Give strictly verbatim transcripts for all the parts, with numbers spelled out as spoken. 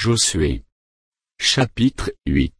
Josué. Chapitre huit.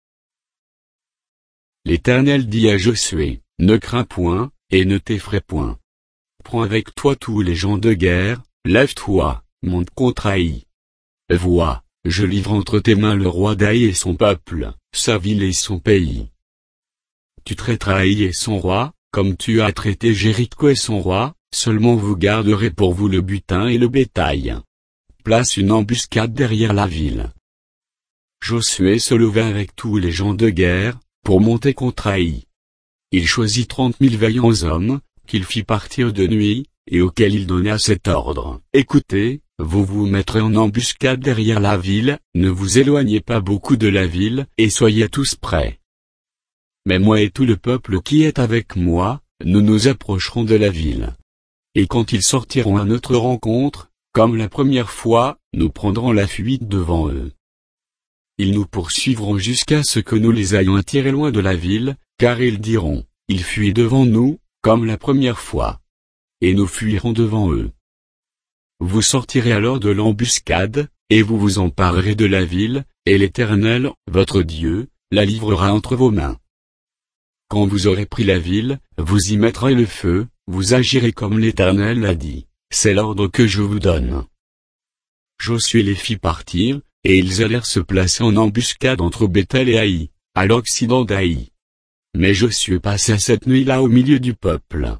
L'Éternel dit à Josué, ne crains point, et ne t'effraie point. Prends avec toi tous les gens de guerre, lève-toi, monte contre Haï. Vois, je livre entre tes mains le roi d'Haï et son peuple, sa ville et son pays. Tu traiteras Haï et son roi, comme tu as traité Jéricho et son roi, seulement vous garderez pour vous le butin et le bétail. Place une embuscade derrière la ville. Josué se leva avec tous les gens de guerre, pour monter contre Haï. Il choisit trente mille vaillants hommes, qu'il fit partir de nuit, et auxquels il donna cet ordre. Écoutez, vous vous mettrez en embuscade derrière la ville, ne vous éloignez pas beaucoup de la ville, et soyez tous prêts. Mais moi et tout le peuple qui est avec moi, nous nous approcherons de la ville. Et quand ils sortiront à notre rencontre, comme la première fois, nous prendrons la fuite devant eux. Ils nous poursuivront jusqu'à ce que nous les ayons attirés loin de la ville, car ils diront, ils fuient devant nous, comme la première fois. Et nous fuirons devant eux. Vous sortirez alors de l'embuscade, et vous vous emparerez de la ville, et l'Éternel, votre Dieu, la livrera entre vos mains. Quand vous aurez pris la ville, vous y mettrez le feu, vous agirez comme l'Éternel l'a dit, c'est l'ordre que je vous donne. Josué les fit partir, et ils allèrent se placer en embuscade entre Béthel et Haï, à l'occident d'Haï. Mais Josué passa cette nuit-là au milieu du peuple.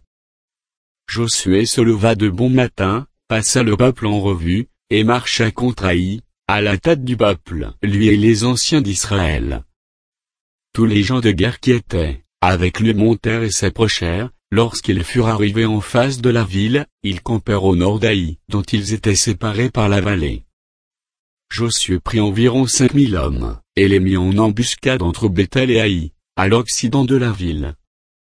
Josué se leva de bon matin, passa le peuple en revue, et marcha contre Haï, à la tête du peuple, lui et les anciens d'Israël. Tous les gens de guerre qui étaient avec lui montèrent et s'approchèrent. Lorsqu'ils furent arrivés en face de la ville, ils campèrent au nord d'Haï, dont ils étaient séparés par la vallée. Josué prit environ cinq mille hommes, et les mit en embuscade entre Béthel et Haï, à l'occident de la ville.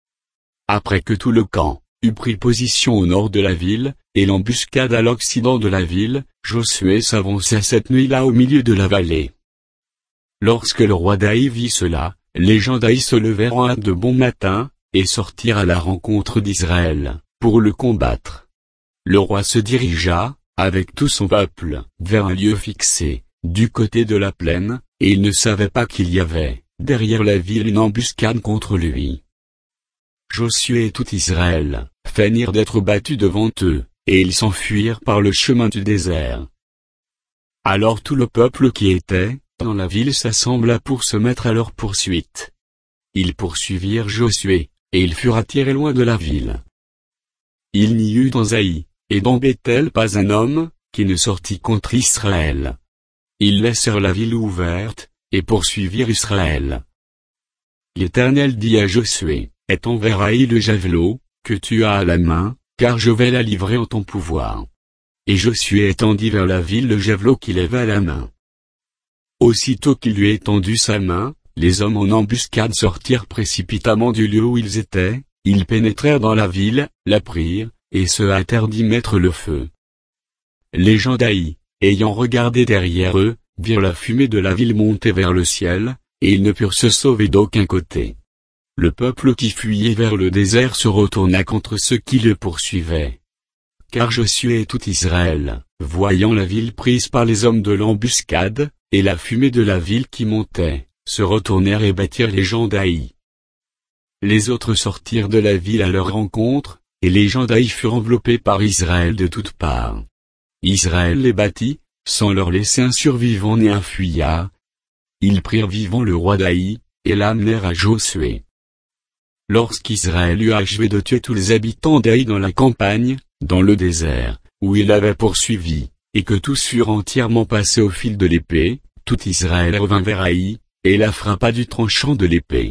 Après que tout le camp eut pris position au nord de la ville, et l'embuscade à l'occident de la ville, Josué s'avança cette nuit-là au milieu de la vallée. Lorsque le roi d'Haï vit cela, les gens d'Haï se levèrent en hâte de bon matin, et sortirent à la rencontre d'Israël, pour le combattre. Le roi se dirigea, avec tout son peuple, vers un lieu fixé, du côté de la plaine, et il ne savait pas qu'il y avait, derrière la ville, une embuscade contre lui. Josué et tout Israël feignirent d'être battus devant eux, et ils s'enfuirent par le chemin du désert. Alors tout le peuple qui était dans la ville s'assembla pour se mettre à leur poursuite. Ils poursuivirent Josué, et ils furent attirés loin de la ville. Il n'y eut dans Haï, et dans Béthel pas un homme, qui ne sortit contre Israël. Ils laissèrent la ville ouverte, et poursuivirent Israël. L'Éternel dit à Josué, étends vers Haï le javelot, que tu as à la main, car je vais la livrer en ton pouvoir. Et Josué étendit vers la ville le javelot qu'il avait à la main. Aussitôt qu'il lui eut étendu sa main, les hommes en embuscade sortirent précipitamment du lieu où ils étaient, ils pénétrèrent dans la ville, la prirent, et se hâtèrent d'y mettre le feu. Les gens d'Haï, ayant regardé derrière eux, virent la fumée de la ville monter vers le ciel, et ils ne purent se sauver d'aucun côté. Le peuple qui fuyait vers le désert se retourna contre ceux qui le poursuivaient. Car Josué et tout Israël, voyant la ville prise par les hommes de l'embuscade, et la fumée de la ville qui montait, se retournèrent et battirent les gens d'Haï. Les autres sortirent de la ville à leur rencontre, et les gens d'Haï furent enveloppés par Israël de toutes parts. Israël les battit, sans leur laisser un survivant ni un fuyard. Ils prirent vivant le roi d'Haï, et l'amenèrent à Josué. Lorsqu'Israël eut achevé de tuer tous les habitants d'Haï dans la campagne, dans le désert, où il avait poursuivi, et que tous furent entièrement passés au fil de l'épée, tout Israël revint vers Haï, et la frappa du tranchant de l'épée.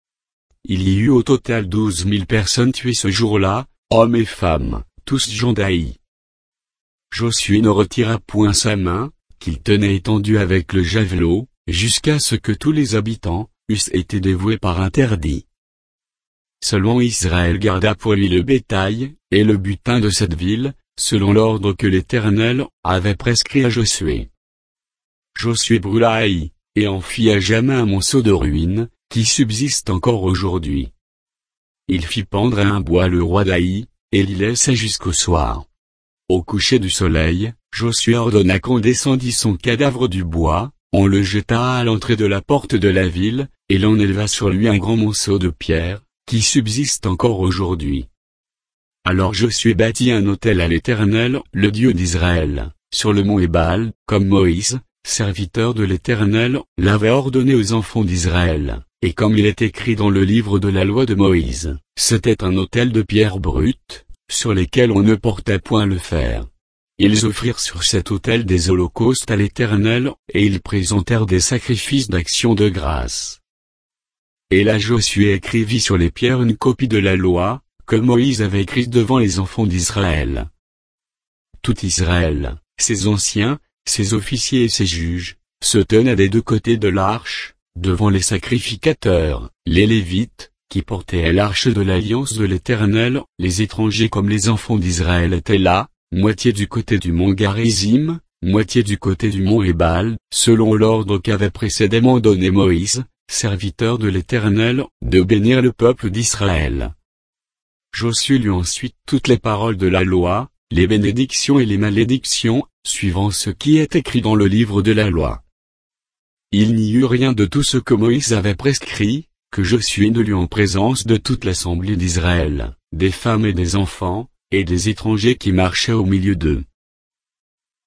Il y eut au total douze mille personnes tuées ce jour-là, hommes et femmes, tous gens d'Haï. Josué ne retira point sa main, qu'il tenait étendue avec le javelot, jusqu'à ce que tous les habitants eussent été dévoués par interdit. Seulement Israël garda pour lui le bétail, et le butin de cette ville, selon l'ordre que l'Éternel avait prescrit à Josué. Josué brûla Haï, et en fit à jamais un monceau de ruines, qui subsiste encore aujourd'hui. Il fit pendre à un bois le roi d'Haï, et l'y laissa jusqu'au soir. Au coucher du soleil, Josué ordonna qu'on descendît son cadavre du bois, on le jeta à l'entrée de la porte de la ville, et l'on éleva sur lui un grand monceau de pierre, qui subsiste encore aujourd'hui. Alors Josué bâtit un autel à l'Éternel, le Dieu d'Israël, sur le mont Ébal, comme Moïse, serviteur de l'Éternel, l'avait ordonné aux enfants d'Israël, et comme il est écrit dans le livre de la loi de Moïse, c'était un autel de pierre brute, sur lesquels on ne portait point le fer. Ils offrirent sur cet autel des holocaustes à l'Éternel, et ils présentèrent des sacrifices d'action de grâce. Et là Josué écrivit sur les pierres une copie de la loi, que Moïse avait écrite devant les enfants d'Israël. Tout Israël, ses anciens, ses officiers et ses juges, se tenaient des deux côtés de l'arche, devant les sacrificateurs, les Lévites, qui portaient l'arche de l'alliance de l'Éternel, les étrangers comme les enfants d'Israël étaient là, moitié du côté du mont Garizim, moitié du côté du mont Ébal, selon l'ordre qu'avait précédemment donné Moïse, serviteur de l'Éternel, de bénir le peuple d'Israël. Josué lut ensuite toutes les paroles de la loi, les bénédictions et les malédictions, suivant ce qui est écrit dans le livre de la loi. Il n'y eut rien de tout ce que Moïse avait prescrit, que Josué ne lut en présence de toute l'assemblée d'Israël, des femmes et des enfants, et des étrangers qui marchaient au milieu d'eux.